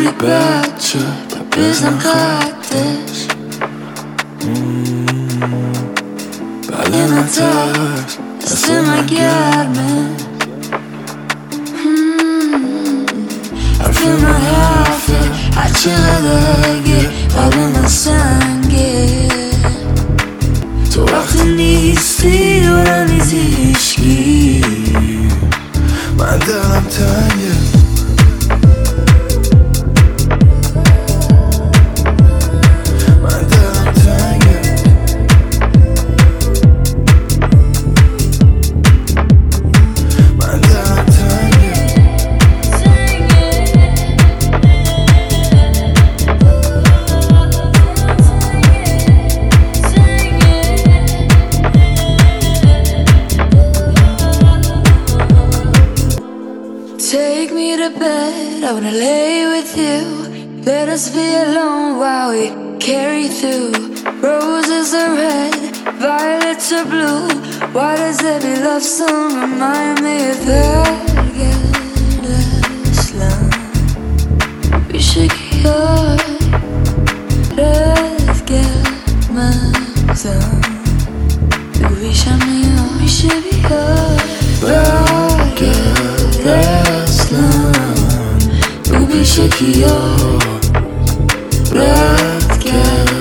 بودی بچه تا بزن خطش بله نترس دست من گرمه حرف من حرفه هرچه قدرگه قلب من سنگه تو وقتی نیستی دورم نیزی هیشگی من دلم تنگه Take me to bed, I wanna lay with you. Let us be alone while we carry through. Roses are red, violets are blue. Why does every love song remind me of Helge's land? We should göra gemensamt. Du visar mig om vi should be Lubię się kio, brat,